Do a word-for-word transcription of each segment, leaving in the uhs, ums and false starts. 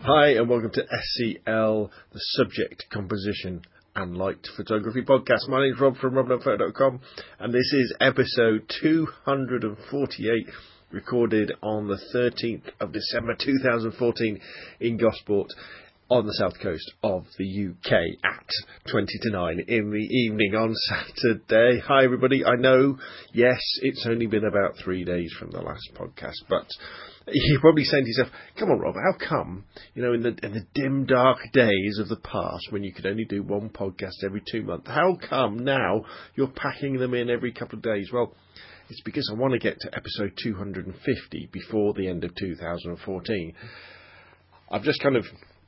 Hi and welcome to S C L, the Subject, Composition and Light Photography Podcast. My name is Rob from rob nut photo dot com and this is episode two hundred forty-eight, recorded on the thirteenth of December two thousand fourteen in Gosport on the south coast of the U K at twenty to nine in the evening on Saturday. Hi everybody, I know, yes, it's only been about three days from the last podcast, but you're probably saying to yourself, come on Rob, how come, you know, in the in the dim dark days of the past when you could only do one podcast every two months, how come now you're packing them in every couple of days? Well, it's because I want to get to episode two hundred fifty before the end of two thousand fourteen. I've just kind of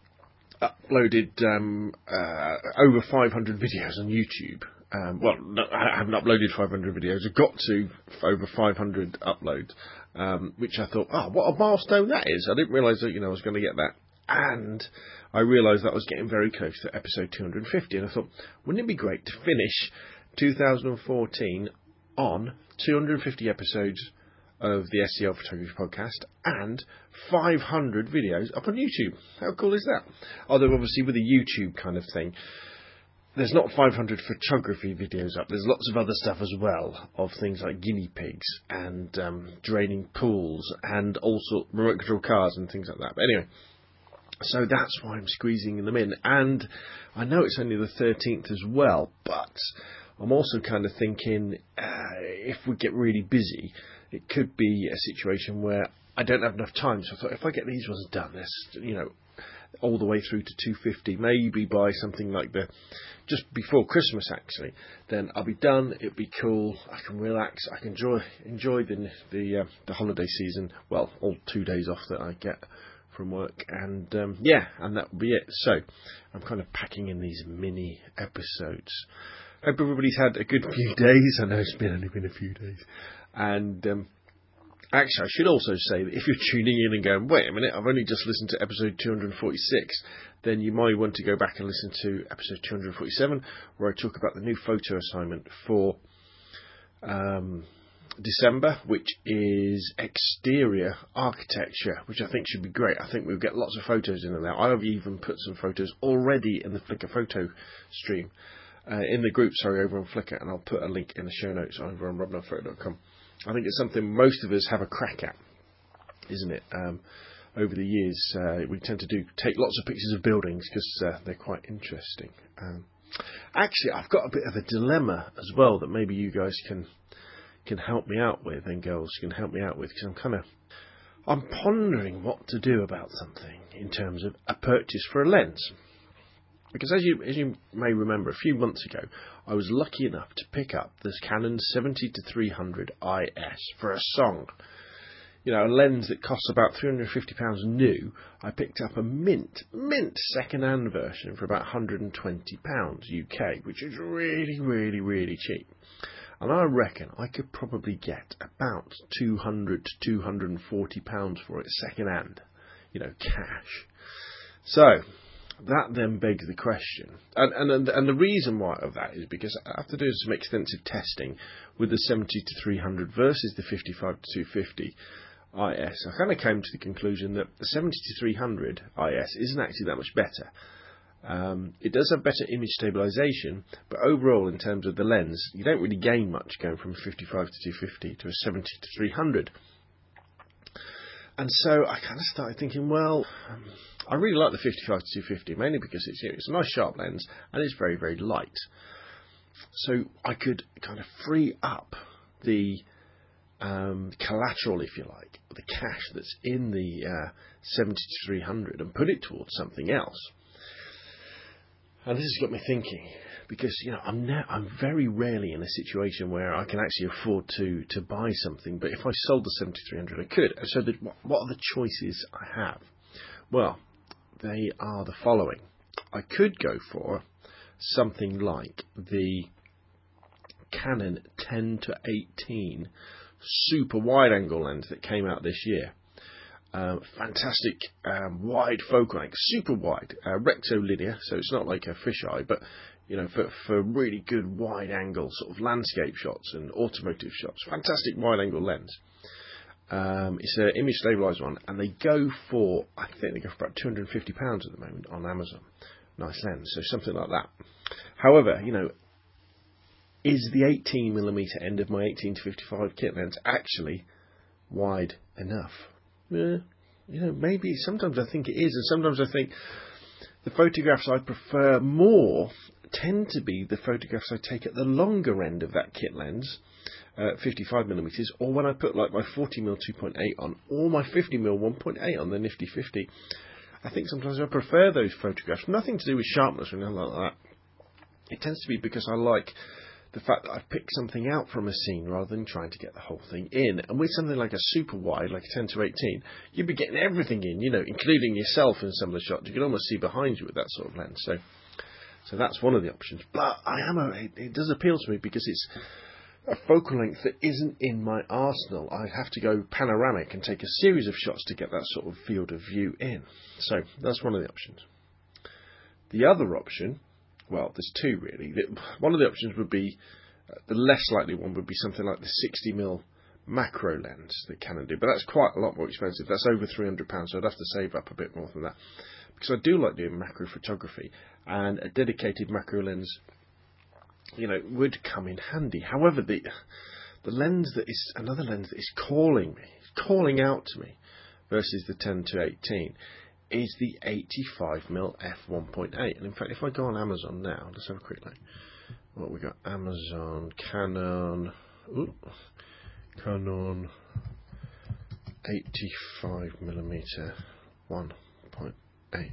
uploaded um, uh, over five hundred videos on YouTube. Um, well, no, I haven't uploaded five hundred videos. I've got to over five hundred uploads, um, which I thought, oh, what a milestone that is. I didn't realise that, you know, I was going to get that. And I realised that I was getting very close to episode two hundred fifty. And I thought, wouldn't it be great to finish two thousand fourteen on two hundred fifty episodes of the S C L Photography Podcast and five hundred videos up on YouTube. How cool is that? Although obviously with a YouTube kind of thing, there's not five hundred photography videos up. There's lots of other stuff as well, of things like guinea pigs and um, draining pools and also remote control cars and things like that. But anyway, so that's why I'm squeezing them in. And I know it's only the thirteenth as well, but I'm also kind of thinking uh, if we get really busy, it could be a situation where I don't have enough time. So I thought, if I get these ones done, this, you know, all the way through to two hundred fifty, maybe by something like the just before Christmas actually, then I'll be done. It'll be cool. I can relax. I can enjoy enjoy the the, uh, the holiday season. Well, all two days off that I get from work, and um, yeah, and that will be it. So I'm kind of packing in these mini episodes. Hope everybody's had a good few days. I know it's been only been a few days. And um, actually, I should also say that if you're tuning in and going, wait a minute, I've only just listened to episode two hundred forty-six, then you might want to go back and listen to episode two hundred forty-seven, where I talk about the new photo assignment for um, December, which is exterior architecture, which I think should be great. I think we'll get lots of photos in there. I've even put some photos already in the Flickr photo stream. Uh, in the group, sorry, over on Flickr, and I'll put a link in the show notes over on rob nut photo dot com. I think it's something most of us have a crack at, isn't it? Um, over the years, uh, we tend to do take lots of pictures of buildings because uh, they're quite interesting. Um, actually, I've got a bit of a dilemma as well that maybe you guys can can help me out with, and girls can help me out with, because I'm kind of I'm pondering what to do about something in terms of a purchase for a lens. Because as you as you may remember, a few months ago, I was lucky enough to pick up this Canon seventy to three hundred I S for a song. You know, a lens that costs about three hundred fifty pounds new. I picked up a mint, mint second-hand version for about one hundred twenty pounds U K, which is really, really, really cheap. And I reckon I could probably get about two hundred to two hundred forty pounds for it second-hand, you know, cash. So that then begs the question, and, and and the reason why of that is because I have to do some extensive testing with the seventy to three hundred versus the fifty-five to two fifty I S. I kind of came to the conclusion that the seventy to three hundred I S isn't actually that much better. Um, it does have better image stabilization, but overall, in terms of the lens, you don't really gain much going from a fifty-five to two fifty to a seventy to three hundred. And so I kind of started thinking, well, um, I really like the fifty-five to two fifty, mainly because it's, you know, it's a nice sharp lens and it's very, very light. So I could kind of free up the um, collateral, if you like, the cash that's in the uh, seventy to three hundred and put it towards something else. And this has got me thinking, because, you know, I'm now, I'm very rarely in a situation where I can actually afford to to buy something. But if I sold the seventy to three hundred, I could. So the, what are the choices I have? Well, they are the following. I could go for something like the Canon ten to eighteen super wide angle lens that came out this year. Uh, fantastic um, wide focal length, super wide, uh, rectilinear, so it's not like a fisheye, but you know, for, for really good wide angle sort of landscape shots and automotive shots. Fantastic wide angle lens. Um, it's an image stabilized one, and they go for, I think they go for about two hundred fifty pounds at the moment on Amazon. Nice lens, so something like that. However, you know, is the eighteen millimeter end of my eighteen to fifty-five kit lens actually wide enough? Yeah, you know, maybe sometimes I think it is, and sometimes I think the photographs I prefer more tend to be the photographs I take at the longer end of that kit lens, uh, fifty-five millimeters, or when I put like my forty millimeter two point eight on, or my fifty millimeter one point eight on the Nifty fifty. I think sometimes I prefer those photographs. Nothing to do with sharpness or anything like that. It tends to be because I like the fact that I've picked something out from a scene rather than trying to get the whole thing in. And with something like a super wide, like a ten to eighteen, you'd be getting everything in, you know, including yourself in some of the shots. You can almost see behind you with that sort of lens. So, so that's one of the options. But I am a, it, it does appeal to me because it's a focal length that isn't in my arsenal. I have to go panoramic and take a series of shots to get that sort of field of view in. So that's one of the options. The other option, well, there's two really. One of the options would be, uh, the less likely one would be something like the sixty millimeter macro lens that Canon do, but that's quite a lot more expensive. That's over three hundred pounds, so I'd have to save up a bit more than that. Because I do like doing macro photography, and a dedicated macro lens, you know, would come in handy. However, the the lens that is another lens that is calling me, calling out to me, versus the ten to eighteen, is the eighty-five millimeter f one point eight. And in fact, if I go on Amazon now, let's have a quick look. What we got? Amazon, Canon, ooh, Canon eighty-five millimeter one point eight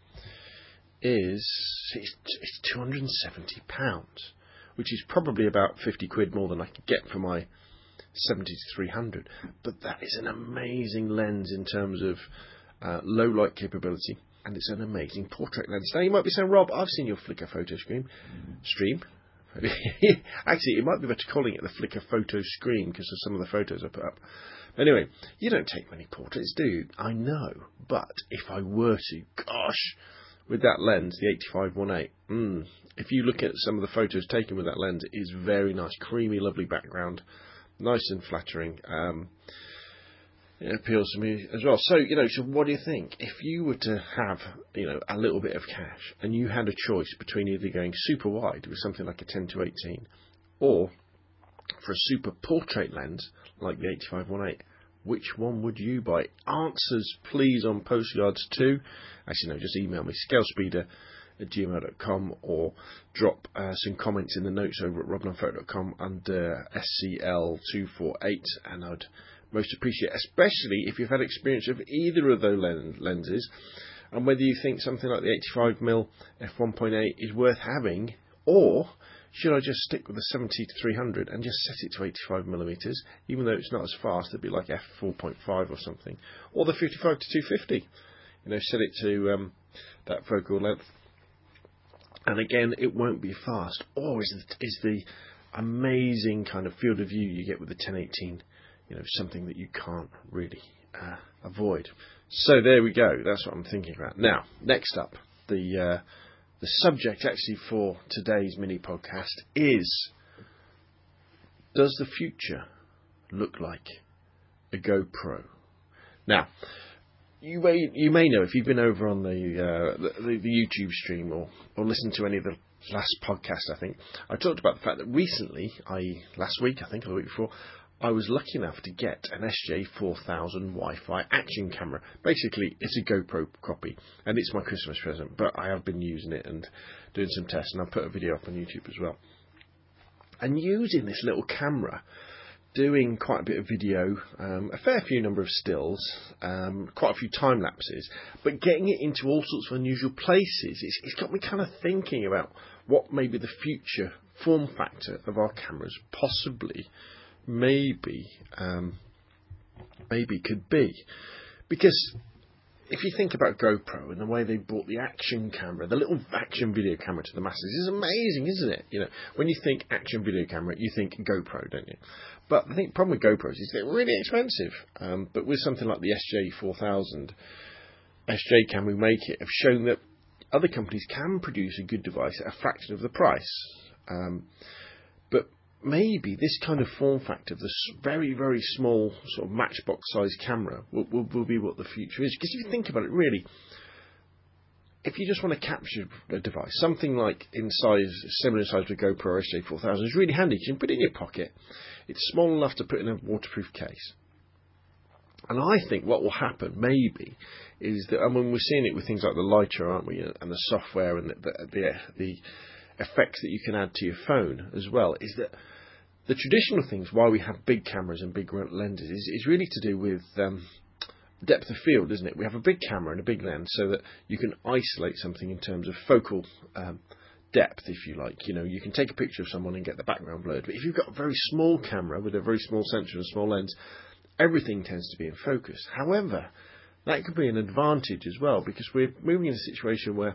is it's, it's two hundred seventy pounds. Which is probably about fifty quid more than I could get for my seventy to three hundred. But that is an amazing lens in terms of uh, low light capability, and it's an amazing portrait lens. Now you might be saying, Rob, I've seen your Flickr photo stream. Stream? Actually, it might be better calling it the Flickr photo screen because of some of the photos I put up. Anyway, you don't take many portraits, do you? I know, but if I were to, gosh, with that lens, the eighty-five one eight, mm, if you look at some of the photos taken with that lens, it is very nice, creamy, lovely background, nice and flattering. Um, it appeals to me as well. So, you know, so what do you think? If you were to have, you know, a little bit of cash and you had a choice between either going super wide with something like a ten to eighteen, or for a super portrait lens like the eighty-five one eight, which one would you buy? Answers, please, on postcards too. Actually, no, just email me, scalespeeder at gmail dot com, or drop uh, some comments in the notes over at rob non photo dot com under S C L two forty-eight, and I'd most appreciate it, especially if you've had experience of either of those lenses, and whether you think something like the eighty-five millimeter f one point eight is worth having, or should I just stick with the seventy to three hundred and just set it to eighty-five millimeters, even though it's not as fast? It'd be like f four point five or something, or the fifty-five to two fifty. You know, set it to um, that focal length, and again, it won't be fast. Or is the, is the amazing kind of field of view you get with the ten eighteen, you know, something that you can't really uh, avoid? So there we go. That's what I'm thinking about. Now, next up, the uh, the subject actually for today's mini podcast is: does the future look like a GoPro? Now, you may you may know, if you've been over on the uh, the, the YouTube stream, or or listened to any of the last podcast, I think I talked about the fact that recently, that is last week, I think, or the week before, I was lucky enough to get an S J four thousand Wi-Fi action camera. Basically, it's a GoPro copy, and it's my Christmas present, but I have been using it and doing some tests, and I'll put a video up on YouTube as well. And using this little camera, doing quite a bit of video, um, a fair few number of stills, um, quite a few time lapses, but getting it into all sorts of unusual places, it's, it's got me kind of thinking about what maybe the future form factor of our cameras possibly maybe um, maybe could be. Because if you think about GoPro and the way they brought the action camera, the little action video camera to the masses, is amazing, isn't it? You know, when you think action video camera, you think GoPro, don't you? But I think the problem with GoPros is they're really expensive. Um, but with something like the S J four thousand, S J Can We Make It, have shown that other companies can produce a good device at a fraction of the price. Um, but maybe this kind of form factor of this very, very small sort of matchbox size camera will, will, will be what the future is. Because if you think about it, really, if you just want to capture a device, something like in size, similar in size to GoPro S J four thousand is really handy. You can put it in your pocket. It's small enough to put in a waterproof case. And I think what will happen, maybe, is that, and when we're seeing it with things like the lighter, aren't we, and the software and the, the, the, the effects that you can add to your phone as well, is that the traditional things, why we have big cameras and big lenses, is, is really to do with um, depth of field, isn't it? We have a big camera and a big lens so that you can isolate something in terms of focal um, depth, if you like. You know, you can take a picture of someone and get the background blurred. But if you've got a very small camera with a very small sensor and a small lens, everything tends to be in focus. However, that could be an advantage as well, because we're moving in a situation where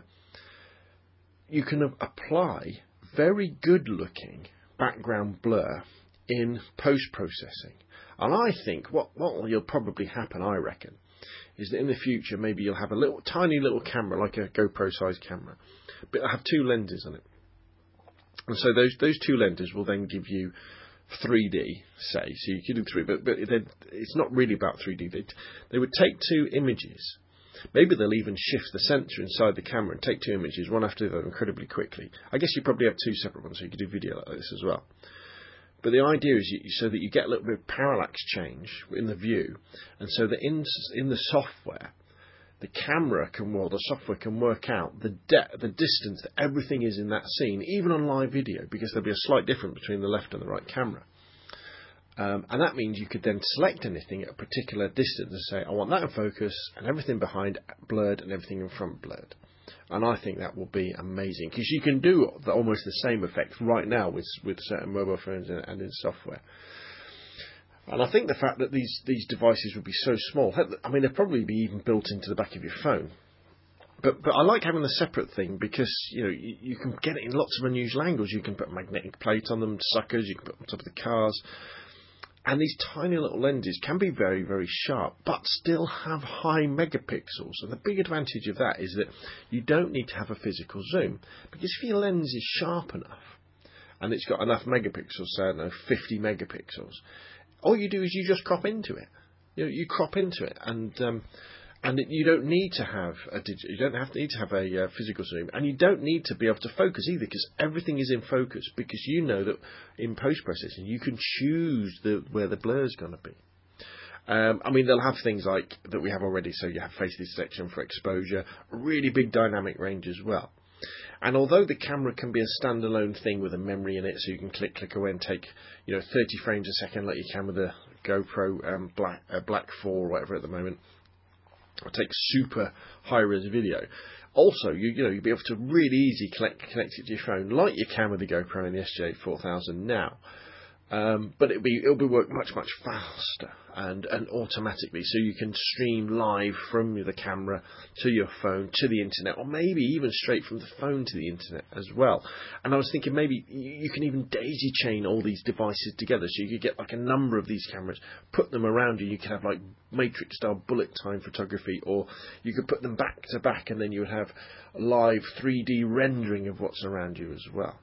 you can apply very good looking background blur in post-processing. And I think what, what will probably happen, I reckon, is that in the future maybe you'll have a little tiny little camera, like a GoPro sized camera, but it'll have two lenses on it. And so those those two lenses will then give you three D, say, so you can do three, but, but it's not really about three D. They, they would take two images. Maybe they'll even shift the sensor inside the camera and take two images, one after the other, incredibly quickly. I guess you probably have two separate ones, so you could do video like this as well. But the idea is you, so that you get a little bit of parallax change in the view, and so that in in the software, the camera can, well, the software can work out the de- the distance that everything is in that scene, even on live video, because there'll be a slight difference between the left and the right camera. Um, and that means you could then select anything at a particular distance and say, I want that in focus and everything behind blurred and everything in front blurred. And I think that will be amazing, because you can do the, almost the same effect right now with with certain mobile phones and, and in software. And I think the fact that these, these devices would be so small, I mean, they'll probably be even built into the back of your phone. But but I like having the separate thing, because you know you, you can get it in lots of unusual angles. You can put a magnetic plate on them, suckers. You can put them on top of the cars. And these tiny little lenses can be very, very sharp, but still have high megapixels. And the big advantage of that is that you don't need to have a physical zoom, because if your lens is sharp enough and it's got enough megapixels, say, I don't know, fifty megapixels, all you do is you just crop into it. You know, you crop into it, and um, and it, you don't need to have a digital. You don't have to need to have a uh, physical zoom, and you don't need to be able to focus either, because everything is in focus. Because you know that in post processing you can choose the where the blur is going to be. Um, I mean, they'll have things like that we have already. So you have face detection for exposure, a really big dynamic range as well. And although the camera can be a standalone thing with a memory in it, so you can click, click away and take, you know, thirty frames a second, like you can with a GoPro um, Black uh, Black four or whatever at the moment, or take super high res video. Also, you you know you'll be able to really easily connect, connect it to your phone, like you can with the GoPro and the S J four thousand now. Um, but it'll be it'll be work much much faster and and automatically, so you can stream live from the camera to your phone to the internet, or maybe even straight from the phone to the internet as well. And I was thinking maybe you can even daisy chain all these devices together, so you could get like a number of these cameras, put them around you. You could have like Matrix style bullet time photography, or you could put them back to back, and then you would have live three D rendering of what's around you as well.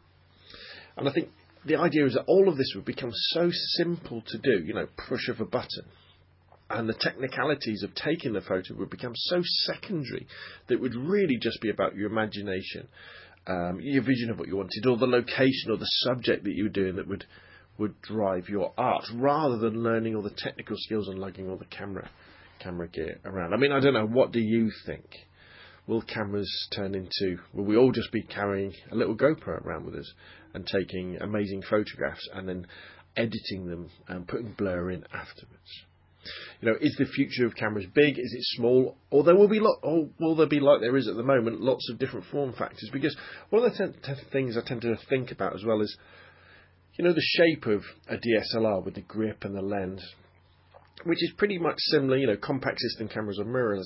And I think the idea is that all of this would become so simple to do, you know, push of a button. And the technicalities of taking the photo would become so secondary that it would really just be about your imagination, um, your vision of what you wanted, or the location or the subject that you were doing that would, would drive your art, rather than learning all the technical skills and lugging all the camera, camera gear around. I mean, I don't know, what do you think? Will cameras turn into, will we all just be carrying a little GoPro around with us and taking amazing photographs and then editing them and putting blur in afterwards? You know, is the future of cameras big? Is it small? Or there will be lot, or will there be, like there is at the moment, lots of different form factors? Because one of the t- t- things I tend to think about as well is, you know, the shape of a D S L R with the grip and the lens, which is pretty much similar. You know, compact system cameras or mirrorless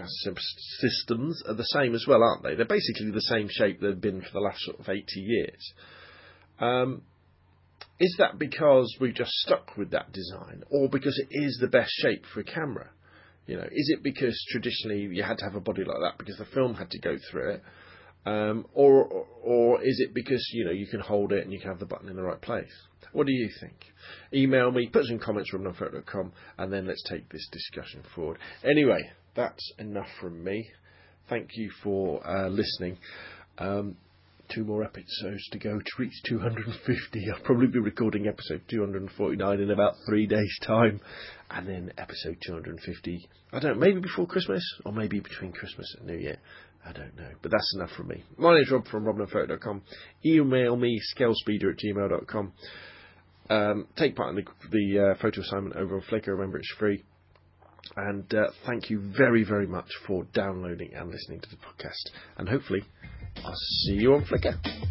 systems are the same as well, aren't they? They're basically the same shape they've been for the last sort of eighty years. Um, is that because we've just stuck with that design, or because it is the best shape for a camera? You know, is it because traditionally you had to have a body like that because the film had to go through it? Um, or, or is it because, you know, you can hold it and you can have the button in the right place? What do you think? Email me, put some comments from rob photo dot com, and then let's take this discussion forward. Anyway, that's enough from me. Thank you for uh, listening. Um, two more episodes to go to reach two hundred fifty. I'll probably be recording episode two hundred forty-nine in about three days' time. And then episode two hundred fifty, I don't know, maybe before Christmas, or maybe between Christmas and New Year. I don't know. But that's enough from me. My name's Rob from rob photo dot com. Email me, scalespeeder at gmail dot com. Um, take part in the, the uh, photo assignment over on Flickr. Remember, it's free. And uh, thank you very, very much for downloading and listening to the podcast. And hopefully, I'll see you on Flickr.